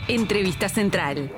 Entrevista Central.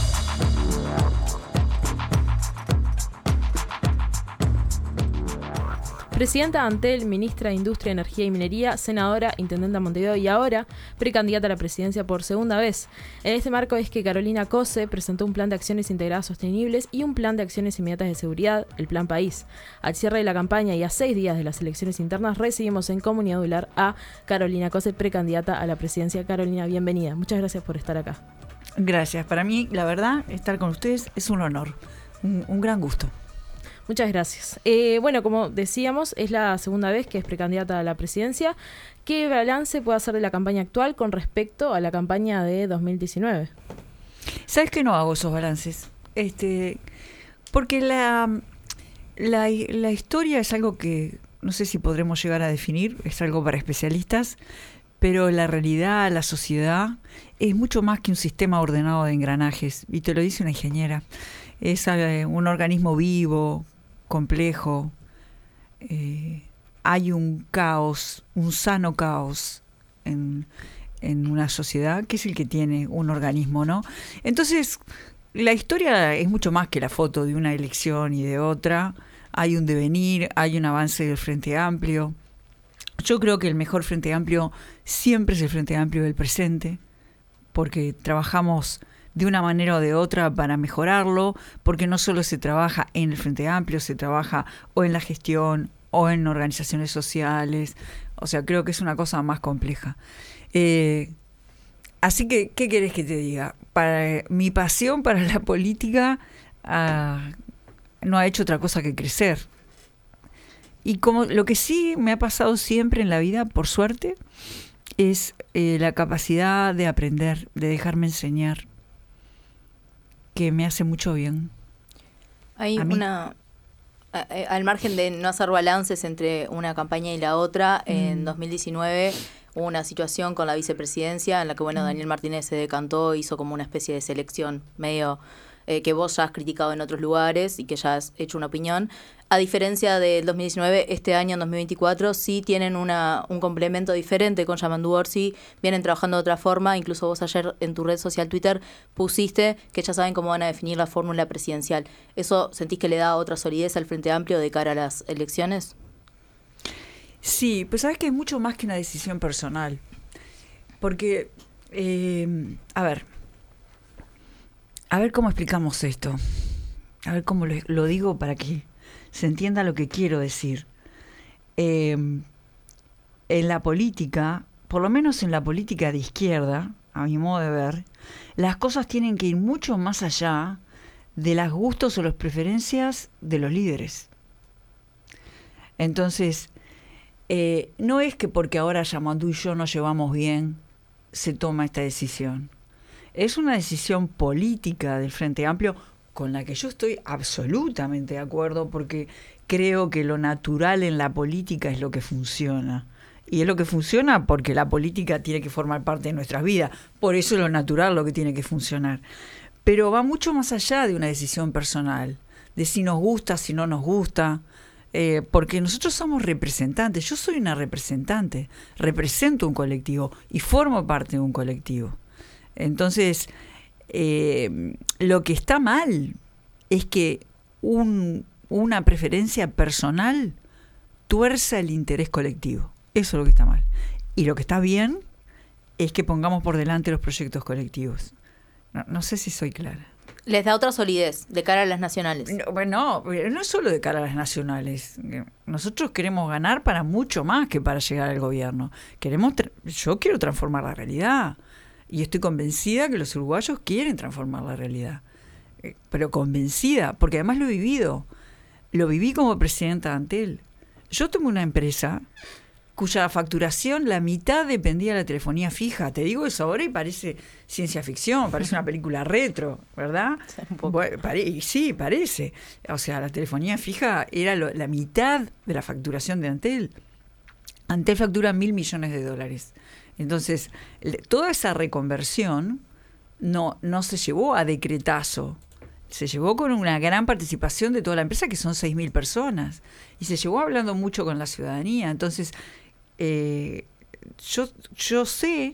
Presidenta de Antel, ministra de Industria, Energía y Minería, senadora, intendenta de Montevideo y ahora precandidata a la presidencia por segunda vez. En este marco es que Carolina Cose presentó un plan de acciones integradas sostenibles y un plan de acciones inmediatas de seguridad, el Plan País. Al cierre de la campaña y a 6 días de las elecciones internas, recibimos en Comunidad Dular a Carolina Cose, precandidata a la presidencia. Carolina, bienvenida. Muchas gracias por estar acá. Gracias. Para mí, la verdad, estar con ustedes es un honor, un gran gusto. Muchas gracias. Bueno, como decíamos, es la segunda vez que es precandidata a la presidencia. ¿Qué balance puede hacer de la campaña actual con respecto a la campaña de 2019? ¿Sabes que no hago esos balances? Porque la historia es algo que no sé si podremos llegar a definir, es algo para especialistas, pero la realidad, la sociedad, es mucho más que un sistema ordenado de engranajes, y te lo dice una ingeniera. Es un organismo vivo, complejo. Hay un caos, un sano caos en una sociedad, que es el que tiene un organismo, ¿no? Entonces, la historia es mucho más que la foto de una elección y de otra. Hay un devenir, hay un avance del Frente Amplio. Yo creo que el mejor Frente Amplio siempre es el Frente Amplio del presente, porque trabajamos de una manera o de otra para mejorarlo, porque no solo se trabaja en el Frente Amplio, se trabaja o en la gestión o en organizaciones sociales. O sea, creo que es una cosa más compleja. Así que, ¿qué querés que te diga? Mi pasión para la política no ha hecho otra cosa que crecer. Y como lo que sí me ha pasado siempre en la vida, por suerte, es la capacidad de aprender, de dejarme enseñar, que me hace mucho bien. Hay al margen de no hacer balances entre una campaña y la otra, en 2019 hubo una situación con la vicepresidencia en la que, Daniel Martínez se decantó, hizo como una especie de selección medio que vos ya has criticado en otros lugares y que ya has hecho una opinión. A diferencia del 2019, este año, en 2024, sí tienen un complemento diferente con Yamandu Orsi, vienen trabajando de otra forma. Incluso vos ayer en tu red social Twitter pusiste que ya saben cómo van a definir la fórmula presidencial. ¿Eso sentís que le da otra solidez al Frente Amplio de cara a las elecciones? Sí, pues sabes que es mucho más que una decisión personal. Porque, a ver cómo explicamos esto. A ver cómo lo digo para que se entienda lo que quiero decir. En la política, por lo menos en la política de izquierda, a mi modo de ver, las cosas tienen que ir mucho más allá de los gustos o las preferencias de los líderes. Entonces, no es que porque ahora Yamandu y yo nos llevamos bien, se toma esta decisión. Es una decisión política del Frente Amplio con la que yo estoy absolutamente de acuerdo, porque creo que lo natural en la política es lo que funciona. Y es lo que funciona porque la política tiene que formar parte de nuestras vidas. Por eso es lo natural lo que tiene que funcionar. Pero va mucho más allá de una decisión personal, de si nos gusta, si no nos gusta. Porque nosotros somos representantes. Yo soy una representante. Represento un colectivo y formo parte de un colectivo. Entonces, lo que está mal es que una preferencia personal tuerza el interés colectivo. Eso es lo que está mal. Y lo que está bien es que pongamos por delante los proyectos colectivos. No sé si soy clara. Les da otra solidez de cara a las nacionales. No es solo de cara a las nacionales. Nosotros queremos ganar para mucho más que para llegar al gobierno. Yo quiero transformar la realidad. Y estoy convencida que los uruguayos quieren transformar la realidad. Pero convencida, porque además lo he vivido. Lo viví como presidenta de Antel. Yo tengo una empresa cuya facturación, la mitad dependía de la telefonía fija. Te digo eso ahora y parece ciencia ficción, parece una película retro, ¿verdad? Bueno, sí, parece. O sea, la telefonía fija era la mitad de la facturación de Antel. Antel factura $1.000 millones. Entonces, toda esa reconversión no se llevó a decretazo. Se llevó con una gran participación de toda la empresa, que son 6.000 personas. Y se llevó hablando mucho con la ciudadanía. Entonces, yo sé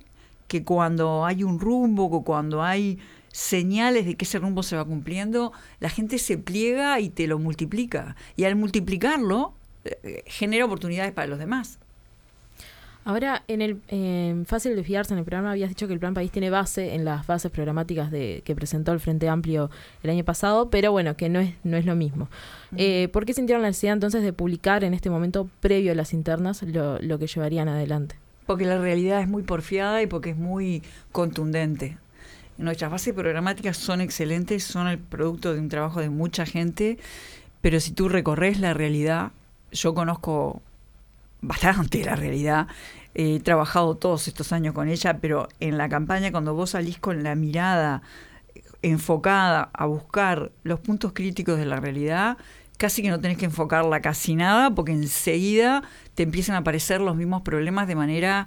que cuando hay un rumbo, que cuando hay señales de que ese rumbo se va cumpliendo, la gente se pliega y te lo multiplica. Y al multiplicarlo, genera oportunidades para los demás. Ahora, Fácil de Fiarse, en el programa habías dicho que el Plan País tiene base en las bases programáticas que presentó el Frente Amplio el año pasado, pero bueno, que no es lo mismo. ¿Por qué sintieron la necesidad entonces de publicar en este momento, previo a las internas, lo que llevarían adelante? Porque la realidad es muy porfiada y porque es muy contundente. Nuestras bases programáticas son excelentes, son el producto de un trabajo de mucha gente, pero si tú recorres la realidad, yo conozco bastante la realidad, he trabajado todos estos años con ella, pero en la campaña, cuando vos salís con la mirada enfocada a buscar los puntos críticos de la realidad, casi que no tenés que enfocarla casi nada, porque enseguida te empiezan a aparecer los mismos problemas de manera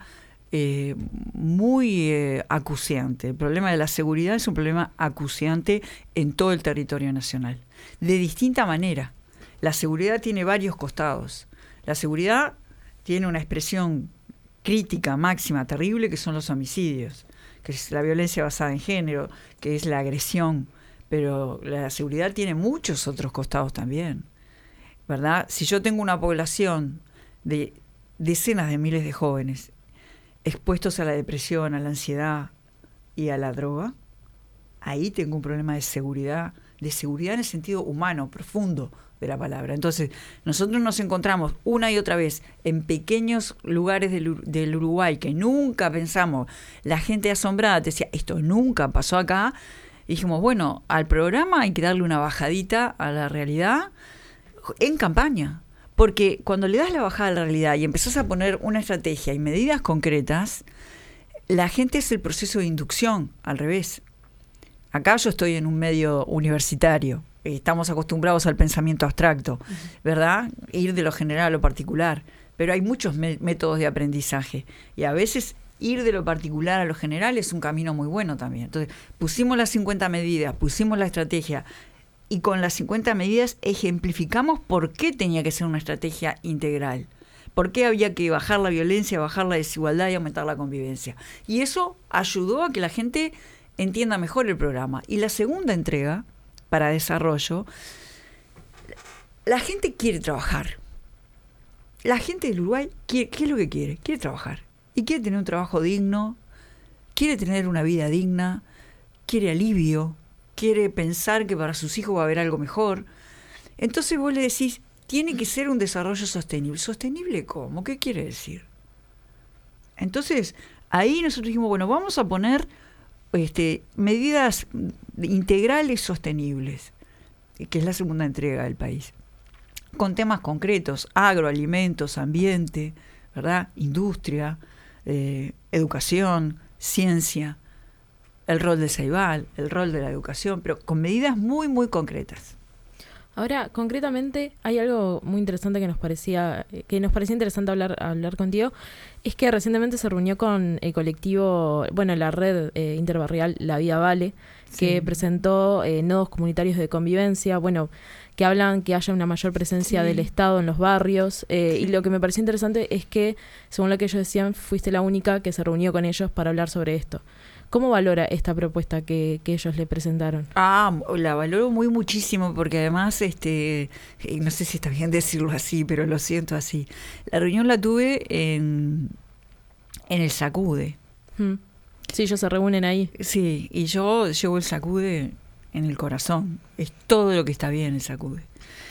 muy acuciante. El problema de la seguridad es un problema acuciante en todo el territorio nacional, de distinta manera. La seguridad tiene varios costados. La seguridad tiene una expresión crítica máxima, terrible, que son los homicidios, que es la violencia basada en género, que es la agresión, pero la seguridad tiene muchos otros costados también, ¿verdad? Si yo tengo una población de decenas de miles de jóvenes expuestos a la depresión, a la ansiedad y a la droga, ahí tengo un problema de seguridad en el sentido humano, profundo de la palabra. Entonces, nosotros nos encontramos una y otra vez en pequeños lugares del Uruguay que nunca pensamos, la gente asombrada te decía, esto nunca pasó acá, y dijimos, bueno, al programa hay que darle una bajadita a la realidad en campaña, porque cuando le das la bajada a la realidad y empezás a poner una estrategia y medidas concretas, la gente es el proceso de inducción, al revés. Acá yo estoy en un medio universitario, estamos acostumbrados al pensamiento abstracto, ¿verdad? Ir de lo general a lo particular, pero hay muchos métodos de aprendizaje y a veces ir de lo particular a lo general es un camino muy bueno también. Entonces, pusimos las 50 medidas, pusimos la estrategia y con las 50 medidas ejemplificamos por qué tenía que ser una estrategia integral, por qué había que bajar la violencia, bajar la desigualdad y aumentar la convivencia. Y eso ayudó a que la gente entienda mejor el programa. Y la segunda entrega, para desarrollo, la gente quiere trabajar. La gente del Uruguay, ¿qué es lo que quiere? Quiere trabajar. Y quiere tener un trabajo digno, quiere tener una vida digna, quiere alivio, quiere pensar que para sus hijos va a haber algo mejor. Entonces vos le decís, tiene que ser un desarrollo sostenible. ¿Sostenible cómo? ¿Qué quiere decir? Entonces, ahí nosotros dijimos, bueno, vamos a poner medidas integrales sostenibles, que es la segunda entrega del país, con temas concretos, agroalimentos, ambiente, ¿verdad? Industria, educación, ciencia, el rol del Ceibal, el rol de la educación, pero con medidas muy, muy concretas. Ahora, concretamente, hay algo muy interesante que nos parecía interesante hablar contigo, es que recientemente se reunió con el colectivo, la red interbarrial La Vida Vale, que sí, presentó nodos comunitarios de convivencia, que hablan que haya una mayor presencia del Estado en los barrios, y lo que me pareció interesante es que, según lo que ellos decían, fuiste la única que se reunió con ellos para hablar sobre esto. ¿Cómo valora esta propuesta que ellos le presentaron? La valoro muchísimo porque además, no sé si está bien decirlo así, pero lo siento así. La reunión la tuve en el Sacude. Sí, ellos se reúnen ahí. Sí, y yo llevo el Sacude en el corazón. Es todo lo que está bien el Sacude.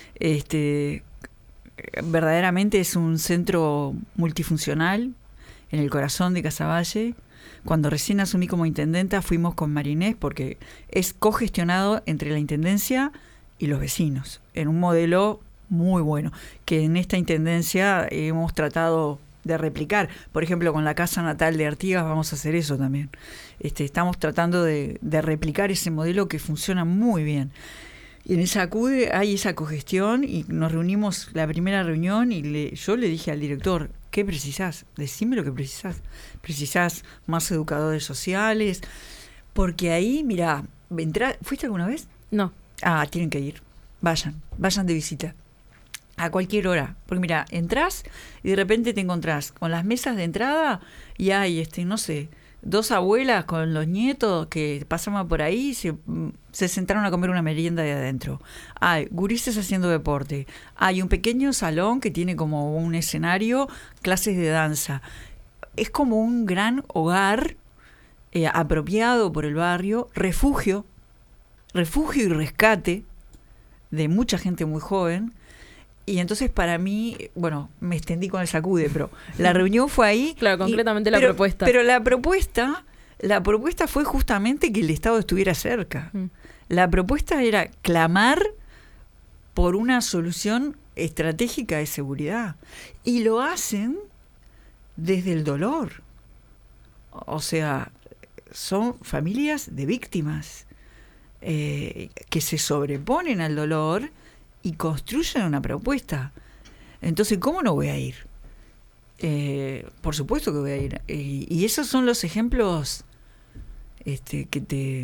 Verdaderamente es un centro multifuncional en el corazón de Casaballe. Cuando recién asumí como intendenta fuimos con Marinés porque es cogestionado entre la intendencia y los vecinos, en un modelo muy bueno, que en esta intendencia hemos tratado de replicar. Por ejemplo, con la Casa Natal de Artigas vamos a hacer eso también. Estamos tratando de replicar ese modelo que funciona muy bien. Y en el Sacude hay esa cogestión y nos reunimos la primera reunión y yo le dije al director, ¿qué precisás? Decime lo que precisás. Precisás más educadores sociales, porque ahí, mirá, ¿fuiste alguna vez? No. Tienen que ir. Vayan de visita. A cualquier hora. Porque mira, entrás y de repente te encontrás con las mesas de entrada y hay, no sé, 2 abuelas con los nietos que pasaban por ahí, se sentaron a comer una merienda de adentro. Hay gurises haciendo deporte. Hay un pequeño salón que tiene como un escenario, clases de danza. Es como un gran hogar apropiado por el barrio, refugio y rescate de mucha gente muy joven. Y entonces para mí, bueno, me extendí con el sacude, pero la reunión fue ahí. Claro, concretamente la propuesta. Pero la propuesta fue justamente que el Estado estuviera cerca. La propuesta era clamar por una solución estratégica de seguridad. Y lo hacen desde el dolor. O sea, son familias de víctimas que se sobreponen al dolor y construyen una propuesta. Entonces, ¿cómo no voy a ir? Por supuesto que voy a ir. Y esos son los ejemplos que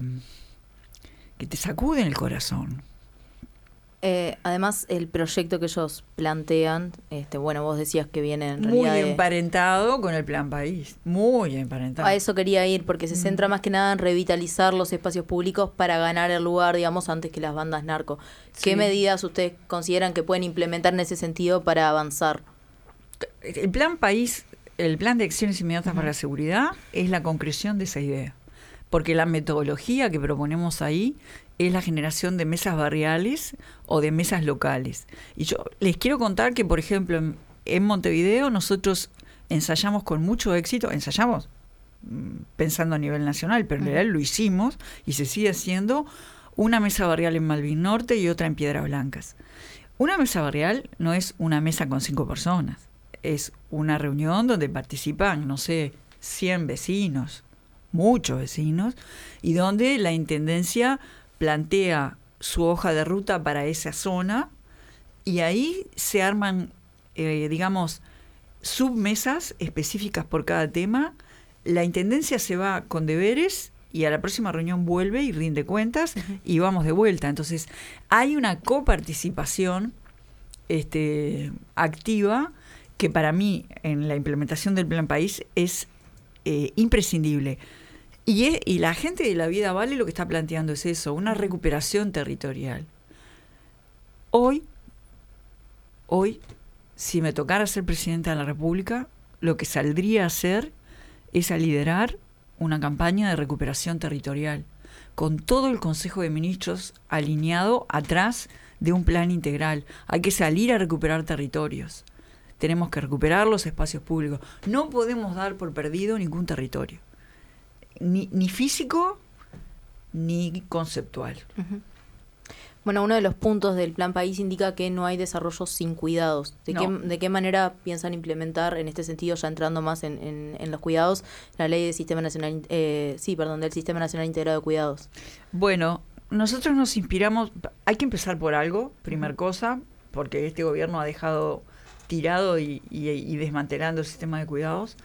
te sacuden el corazón. Además, el proyecto que ellos plantean, bueno, vos decías que viene en realidad muy emparentado con el Plan País, muy emparentado. A eso quería ir, porque se centra más que nada en revitalizar los espacios públicos para ganar el lugar, digamos, antes que las bandas narco. ¿Qué Sí. medidas ustedes consideran que pueden implementar en ese sentido para avanzar? El Plan País, el Plan de Acciones Inmediatas para la Seguridad, es la concreción de esa idea. Porque la metodología que proponemos ahí es la generación de mesas barriales o de mesas locales. Y yo les quiero contar que, por ejemplo, en Montevideo nosotros ensayamos con mucho éxito, pensando a nivel nacional, pero en realidad lo hicimos y se sigue haciendo, una mesa barrial en Malvin Norte y otra en Piedras Blancas. Una mesa barrial no es una mesa con 5 personas, es una reunión donde participan, 100 vecinos, muchos vecinos, y donde la Intendencia plantea su hoja de ruta para esa zona y ahí se arman, submesas específicas por cada tema. La Intendencia se va con deberes y a la próxima reunión vuelve y rinde cuentas y vamos de vuelta. Entonces hay una coparticipación activa que para mí en la implementación del Plan País es imprescindible. Y la gente de La Vida Vale lo que está planteando es eso, una recuperación territorial. Hoy, si me tocara ser presidenta de la República, lo que saldría a hacer es a liderar una campaña de recuperación territorial, con todo el Consejo de Ministros alineado atrás de un plan integral. Hay que salir a recuperar territorios. Tenemos que recuperar los espacios públicos. No podemos dar por perdido ningún territorio. Ni físico ni conceptual. Bueno, uno de los puntos del Plan País indica que no hay desarrollo sin cuidados. ¿De qué manera piensan implementar en este sentido, ya entrando más en los cuidados, la ley del Sistema Nacional, del Sistema Nacional Integrado de Cuidados? Bueno, nosotros nos inspiramos, hay que empezar por algo, primer cosa, porque este gobierno ha dejado tirado y desmantelando el sistema de cuidados.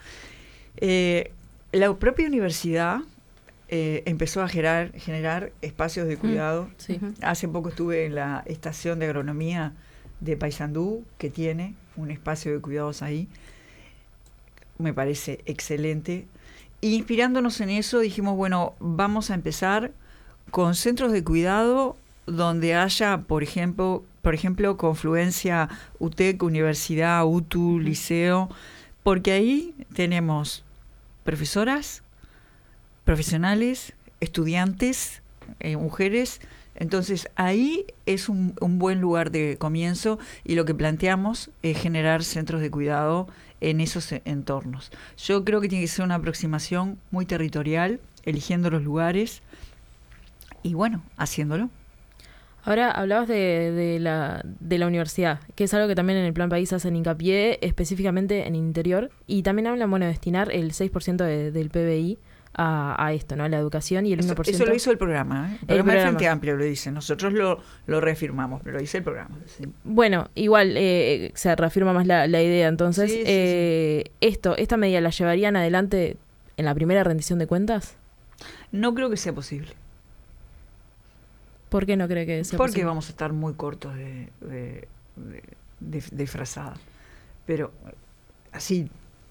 La propia universidad empezó a generar espacios de cuidado. Sí. Hace poco estuve en la estación de agronomía de Paysandú, que tiene un espacio de cuidados ahí. Me parece excelente. Y inspirándonos en eso, dijimos, bueno, vamos a empezar con centros de cuidado donde haya, por ejemplo, confluencia UTEC, universidad, UTU, liceo, porque ahí tenemos profesoras, profesionales, estudiantes, mujeres. Entonces ahí es un buen lugar de comienzo y lo que planteamos es generar centros de cuidado en esos entornos. Yo creo que tiene que ser una aproximación muy territorial, eligiendo los lugares y bueno, haciéndolo. Ahora hablabas de la universidad, que es algo que también en el Plan País hacen hincapié, específicamente en el interior, y también hablan, bueno, de destinar el 6% del PBI a esto, ¿no? A la educación y el 1%. Eso lo hizo el programa, ¿eh? El programa del Frente Amplio lo dice, nosotros lo reafirmamos, pero lo dice el programa. Sí. Bueno, igual se reafirma más la idea, entonces, sí. ¿Esta medida la llevarían adelante en la primera rendición de cuentas? No creo que sea posible. ¿Por qué no cree que sea Porque posible? vamos a estar muy cortos de frazada. Pero así,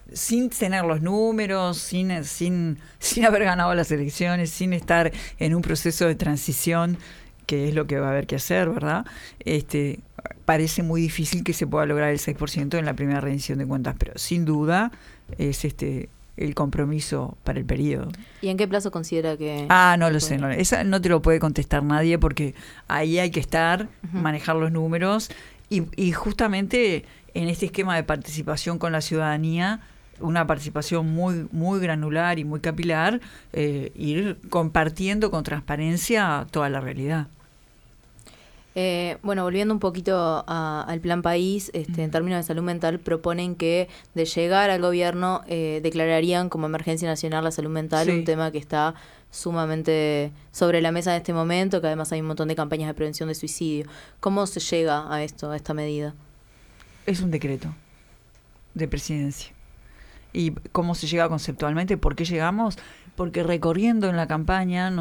sin tener los números, sin haber ganado las elecciones, sin estar en un proceso de transición, que es lo que va a haber que hacer, ¿verdad? Parece muy difícil que se pueda lograr el 6% en la primera rendición de cuentas, pero sin duda es el compromiso para el periodo. ¿Y en qué plazo considera que...? No lo sé, esa no te lo puede contestar nadie, porque ahí hay que estar, manejar los números, y justamente en este esquema de participación con la ciudadanía, una participación muy, muy granular y muy capilar, ir compartiendo con transparencia toda la realidad. Bueno, volviendo un poquito al plan país, en términos de salud mental, proponen que de llegar al gobierno declararían como emergencia nacional la salud mental, un tema que está sumamente sobre la mesa en este momento, que además hay un montón de campañas de prevención de suicidio. ¿Cómo se llega a esto, a esta medida? Es un decreto de presidencia. ¿Y cómo se llega conceptualmente? ¿Por qué llegamos? Porque recorriendo en la campaña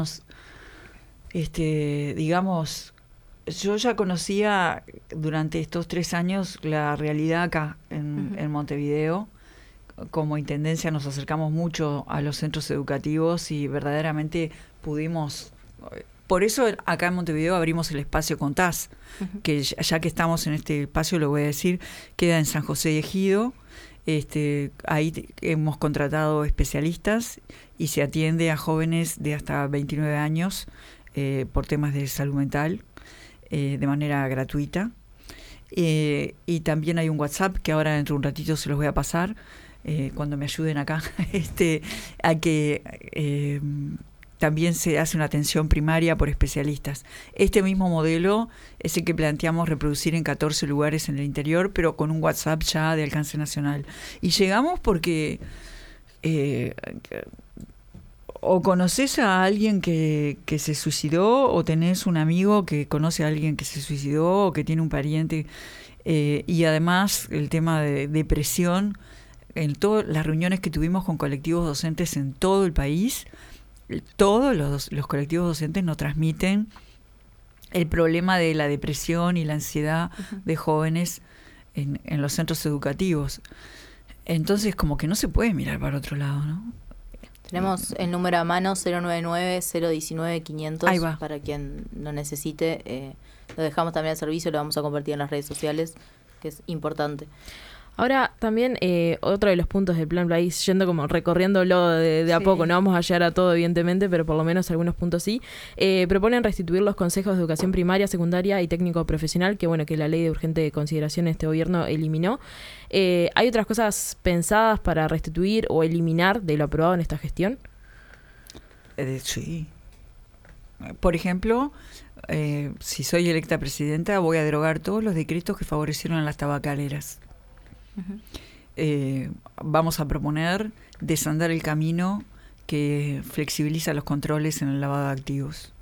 digamos, yo ya conocía durante estos 3 años la realidad acá en Montevideo. Como intendencia nos acercamos mucho a los centros educativos y verdaderamente pudimos... Por eso acá en Montevideo abrimos el espacio Contás, que ya que estamos en este espacio, lo voy a decir, queda en San José y Ejido. Ahí hemos contratado especialistas y se atiende a jóvenes de hasta 29 años por temas de salud mental de manera gratuita. Y también hay un WhatsApp que ahora dentro de un ratito se los voy a pasar cuando me ayuden acá, a que también se hace una atención primaria por especialistas. Este mismo modelo es el que planteamos reproducir en 14 lugares en el interior, pero con un WhatsApp ya de alcance nacional. Y llegamos porque o conoces a alguien que se suicidó, o tenés un amigo que conoce a alguien que se suicidó, o que tiene un pariente. Y además el tema de depresión, en todas las reuniones que tuvimos con colectivos docentes en todo el país, todos los colectivos docentes nos transmiten el problema de la depresión y la ansiedad de jóvenes en los centros educativos. Entonces, como que no se puede mirar para otro lado, ¿no? Tenemos el número a mano 099-019-500. Ahí va. Para quien lo necesite. Lo dejamos también al servicio, lo vamos a compartir en las redes sociales, que es importante. Ahora, también otro de los puntos del plan país, yendo como recorriéndolo de a poco, no vamos a llegar a todo evidentemente, pero por lo menos algunos puntos sí, proponen restituir los consejos de educación primaria, secundaria y técnico profesional, que bueno, que la ley de urgente consideración este gobierno eliminó. ¿Hay otras cosas pensadas para restituir o eliminar de lo aprobado en esta gestión? Sí. Por ejemplo, si soy electa presidenta, voy a derogar todos los decretos que favorecieron a las tabacaleras. Vamos a proponer desandar el camino que flexibiliza los controles en el lavado de activos.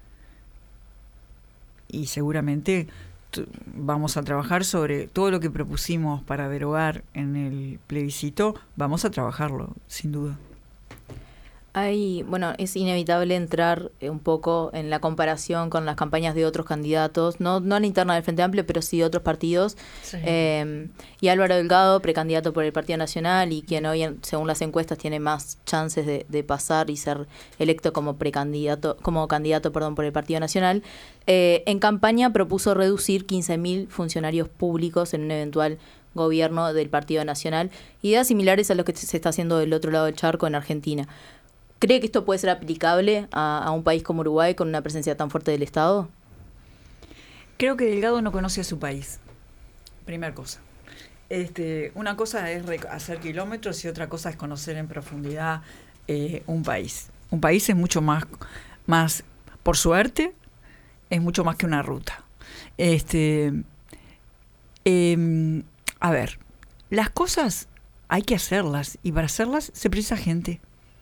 Y seguramente vamos a trabajar sobre todo lo que propusimos para derogar en el plebiscito, vamos a trabajarlo, sin duda. Bueno, es inevitable entrar un poco en la comparación con las campañas de otros candidatos, no a la interna del Frente Amplio, pero sí de otros partidos. Sí. Y Álvaro Delgado, precandidato por el Partido Nacional y quien hoy, según las encuestas, tiene más chances de pasar y ser electo como candidato por el Partido Nacional, en campaña propuso reducir 15.000 funcionarios públicos en un eventual gobierno del Partido Nacional, ideas similares a lo que se está haciendo del otro lado del charco en Argentina. ¿Cree que esto puede ser aplicable a un país como Uruguay con una presencia tan fuerte del Estado? Creo que Delgado no conoce a su país. Primera cosa. Una cosa es hacer kilómetros y otra cosa es conocer en profundidad un país. Un país es mucho más, por suerte, es mucho más que una ruta. A ver, las cosas hay que hacerlas y para hacerlas se precisa gente.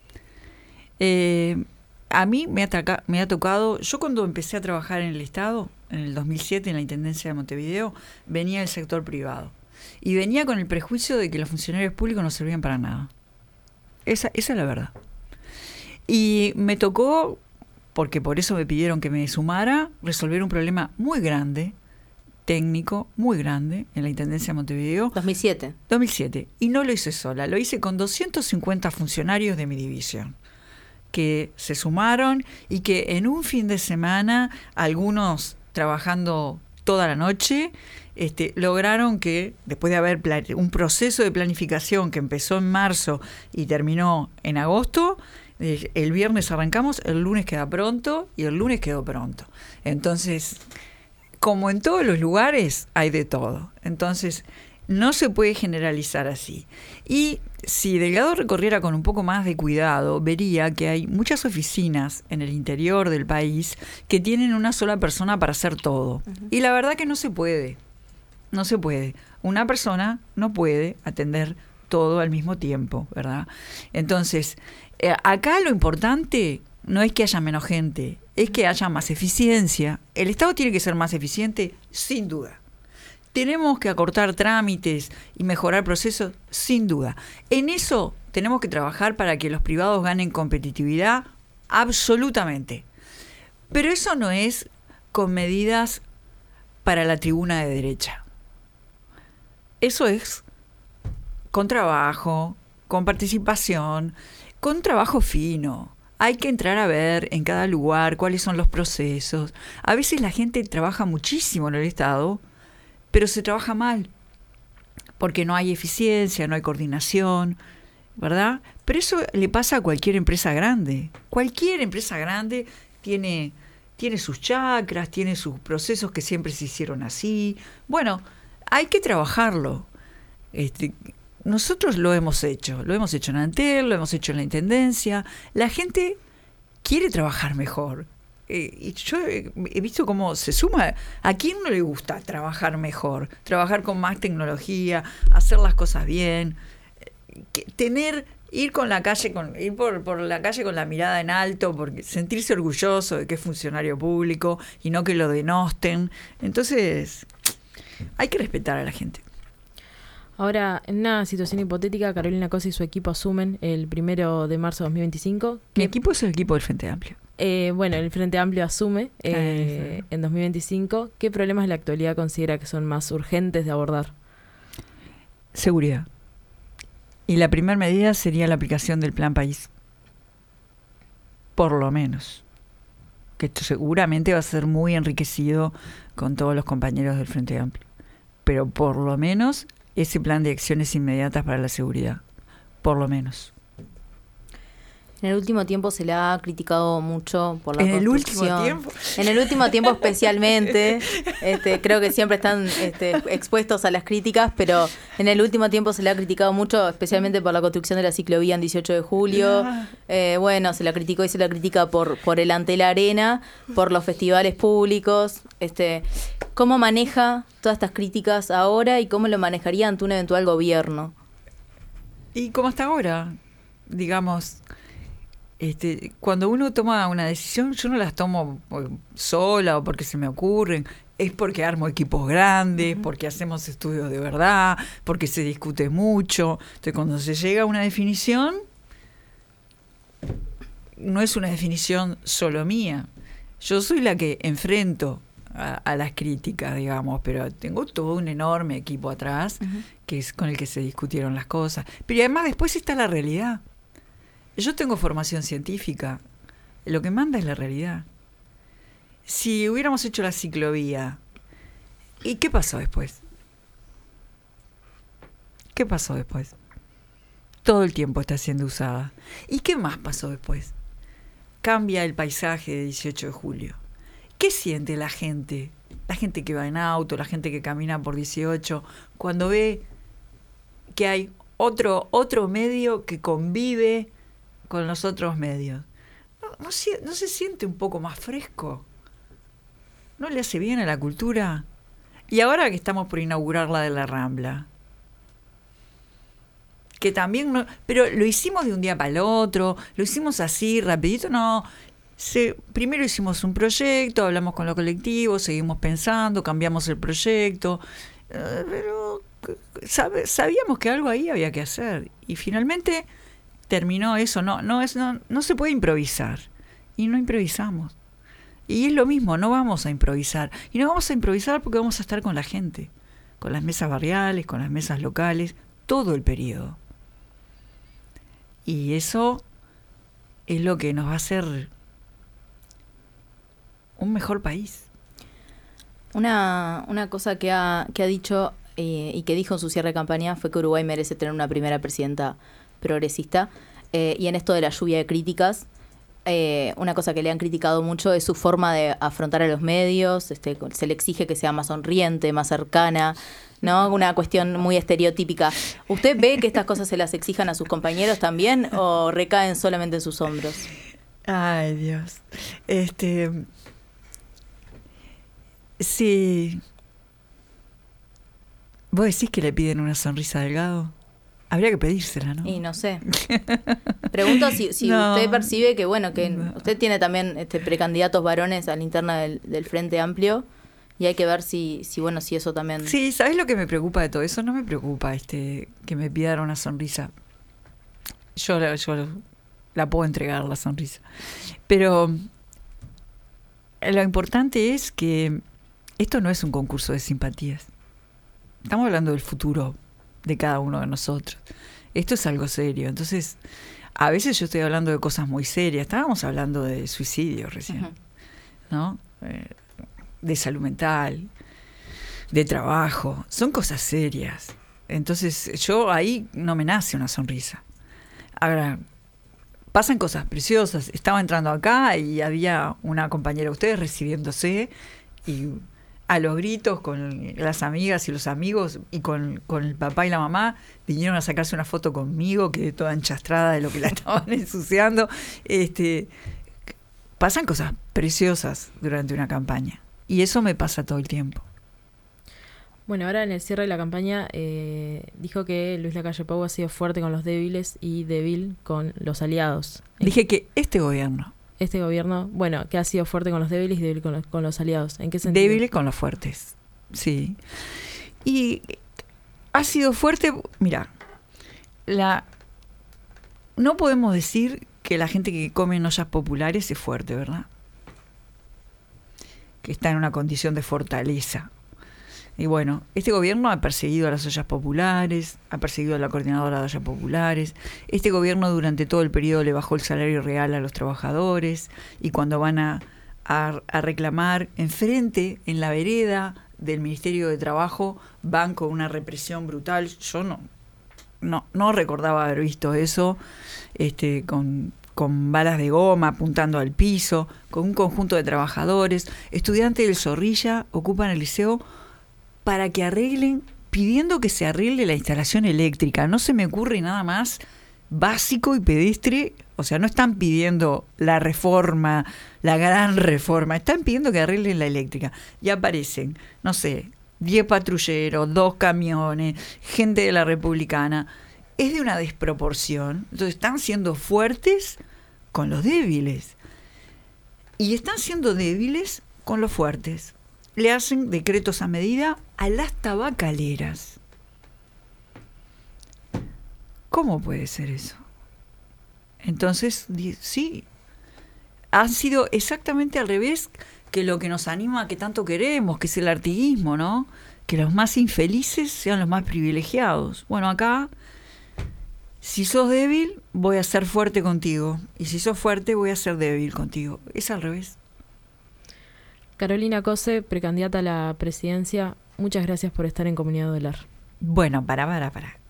A mí me ha tocado, yo cuando empecé a trabajar en el Estado, en el 2007, en la Intendencia de Montevideo, venía del sector privado. Y venía con el prejuicio de que los funcionarios públicos no servían para nada. Esa es la verdad. Y me tocó, porque por eso me pidieron que me sumara, resolver un problema muy grande técnico muy grande en la Intendencia de Montevideo. 2007. Y no lo hice sola, lo hice con 250 funcionarios de mi división, que se sumaron y que en un fin de semana, algunos trabajando toda la noche, lograron que, después de haber un proceso de planificación que empezó en marzo y terminó en agosto, el viernes arrancamos, el lunes queda pronto y el lunes quedó pronto. Entonces, como en todos los lugares, hay de todo. Entonces, no se puede generalizar así. Y si Delgado recorriera con un poco más de cuidado, vería que hay muchas oficinas en el interior del país que tienen una sola persona para hacer todo. Uh-huh. Y la verdad que no se puede. No se puede. Una persona no puede atender todo al mismo tiempo, ¿verdad? Entonces, acá lo importante no es que haya menos gente, es que haya más eficiencia. El Estado tiene que ser más eficiente, sin duda. Tenemos que acortar trámites y mejorar procesos, sin duda. En eso tenemos que trabajar para que los privados ganen competitividad, absolutamente. Pero eso no es con medidas para la tribuna de derecha. Eso es con trabajo, con participación, con trabajo fino. Hay que entrar a ver en cada lugar cuáles son los procesos. A veces la gente trabaja muchísimo en el Estado, pero se trabaja mal, porque no hay eficiencia, no hay coordinación, ¿verdad? Pero eso le pasa a cualquier empresa grande. Cualquier empresa grande tiene sus chacras, tiene sus procesos que siempre se hicieron así. Bueno, hay que trabajarlo. Nosotros lo hemos hecho en Antel, lo hemos hecho en la Intendencia. La gente quiere trabajar mejor. Y yo he visto cómo se suma. ¿A quién no le gusta trabajar mejor? Trabajar con más tecnología, hacer las cosas bien, ir por la calle con la mirada en alto, porque sentirse orgulloso de que es funcionario público y no que lo denosten. Entonces, hay que respetar a la gente. Ahora, en una situación hipotética, Carolina Cose y su equipo asumen el 1 de marzo de 2025. Mi equipo es el equipo del Frente Amplio. Bueno, el Frente Amplio asume en 2025. ¿Qué problemas de la actualidad considera que son más urgentes de abordar? Seguridad. Y la primera medida sería la aplicación del Plan País. Por lo menos. Que esto seguramente va a ser muy enriquecido con todos los compañeros del Frente Amplio. Pero por lo menos ese plan de acciones inmediatas para la seguridad. Por lo menos. En el último tiempo se le ha criticado mucho por la construcción. ¿En el último tiempo? En el último tiempo especialmente. Creo que siempre están expuestos a las críticas, pero en el último tiempo se le ha criticado mucho, especialmente por la construcción de la ciclovía en 18 de julio. Bueno, se la criticó y se la critica por el Antel Arena, por los festivales públicos. ¿Cómo maneja todas estas críticas ahora y cómo lo manejaría ante un eventual gobierno? Y como hasta ahora, digamos... cuando uno toma una decisión, yo no las tomo sola o porque se me ocurren, es porque armo equipos grandes, porque hacemos estudios de verdad, porque se discute mucho. Entonces, cuando se llega a una definición, no es una definición solo mía. Yo soy la que enfrento a las críticas, digamos, pero tengo todo un enorme equipo atrás, que es con el que se discutieron las cosas. Pero además después está la realidad. Yo tengo formación científica, lo que manda es la realidad. Si hubiéramos hecho la ciclovía, ¿y qué pasó después? ¿Qué pasó después? Todo el tiempo está siendo usada. ¿Y qué más pasó después? Cambia el paisaje de 18 de julio. ¿Qué siente la gente? La gente que va en auto, la gente que camina por 18, cuando ve que hay otro medio que convive con los otros medios. ¿No se siente un poco más fresco? ¿No le hace bien a la cultura? Y ahora que estamos por inaugurar la de la Rambla, que también no, pero lo hicimos de un día para el otro, lo hicimos así, rapidito, no. Primero hicimos un proyecto, hablamos con los colectivos, seguimos pensando, cambiamos el proyecto, pero sabíamos que algo ahí había que hacer. Y finalmente terminó eso. No se puede improvisar. Y no improvisamos. Y es lo mismo, no vamos a improvisar. Y no vamos a improvisar porque vamos a estar con la gente, con las mesas barriales, con las mesas locales, todo el periodo. Y eso es lo que nos va a hacer un mejor país. Una cosa que ha dicho y que dijo en su cierre de campaña fue que Uruguay merece tener una primera presidenta progresista. Y en esto de la lluvia de críticas, una cosa que le han criticado mucho es su forma de afrontar a los medios. Se le exige que sea más sonriente, más cercana, ¿no? Una cuestión muy estereotípica. ¿Usted ve que estas cosas se las exijan a sus compañeros también o recaen solamente en sus hombros? Ay, Dios. Sí. ¿Vos decís que le piden una sonrisa a Delgado? Habría que pedírsela, ¿no? Y no sé. Pregunto si No. usted percibe que, bueno, que No. usted tiene también precandidatos varones a la interna del Frente Amplio y hay que ver si eso también... Sí, ¿sabés lo que me preocupa de todo eso? No me preocupa que me pidan una sonrisa. Yo la puedo entregar, la sonrisa. Pero lo importante es que esto no es un concurso de simpatías. Estamos hablando del futuro de cada uno de nosotros. Esto es algo serio. Entonces, a veces yo estoy hablando de cosas muy serias. Estábamos hablando de suicidio recién, ¿no? De salud mental, de trabajo. Son cosas serias. Entonces, yo ahí no me nace una sonrisa. Ahora, pasan cosas preciosas. Estaba entrando acá y había una compañera de ustedes recibiéndose y a los gritos con las amigas y los amigos y con el papá y la mamá vinieron a sacarse una foto conmigo, quedé toda enchastrada de lo que la estaban ensuciando. Pasan cosas preciosas durante una campaña y eso me pasa todo el tiempo. Bueno, ahora en el cierre de la campaña dijo que Luis Lacalle Pou ha sido fuerte con los débiles y débil con los aliados. Dije que este gobierno bueno, que ha sido fuerte con los débiles y débil con los aliados. ¿En qué sentido? Débil con los fuertes, sí. Y ha sido fuerte, mira, no podemos decir que la gente que come en ollas populares es fuerte, ¿verdad? Que está en una condición de fortaleza. Y bueno, este gobierno ha perseguido a las ollas populares, ha perseguido a la coordinadora de ollas populares. Este gobierno durante todo el periodo le bajó el salario real a los trabajadores y cuando van a reclamar enfrente, en la vereda del Ministerio de Trabajo, van con una represión brutal. Yo no recordaba haber visto eso, con balas de goma apuntando al piso, con un conjunto de trabajadores. Estudiantes del Zorrilla ocupan el liceo para que arreglen, pidiendo que se arregle la instalación eléctrica. No se me ocurre nada más básico y pedestre. O sea, no están pidiendo la reforma, la gran reforma, están pidiendo que arreglen la eléctrica. Y aparecen, no sé, 10 patrulleros, 2 camiones, gente de la Republicana. Es de una desproporción. Entonces están siendo fuertes con los débiles. Y están siendo débiles con los fuertes. Le hacen decretos a medida a las tabacaleras. ¿Cómo puede ser eso? Entonces, sí, ha sido exactamente al revés que lo que nos anima, que tanto queremos, que es el artiguismo, ¿no? Que los más infelices sean los más privilegiados. Bueno, acá, si sos débil, voy a ser fuerte contigo. Y si sos fuerte, voy a ser débil contigo. Es al revés. Carolina Cose, precandidata a la presidencia, muchas gracias por estar en Comunidad Odelar. Bueno, para.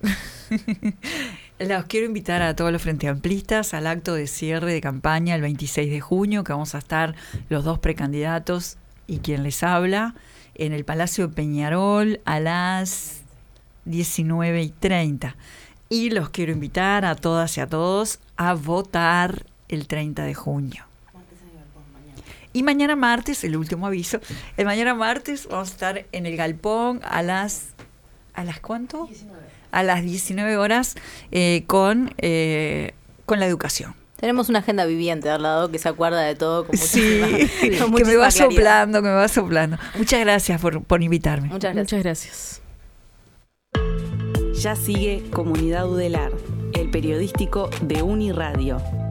Los quiero invitar a todos los Frente Amplistas al acto de cierre de campaña el 26 de junio, que vamos a estar los 2 precandidatos y quien les habla, en el Palacio de Peñarol a las 19:30. Y los quiero invitar a todas y a todos a votar el 30 de junio. Y mañana martes, el último aviso, mañana martes vamos a estar en el Galpón ¿a las cuánto? 19. A las 19 horas con la educación. Tenemos una agenda viviente al lado que se acuerda de todo. Con sí, con que me va soplando. Muchas gracias por invitarme. Muchas gracias. Ya sigue Comunidad Udelar, el periodístico de Uniradio.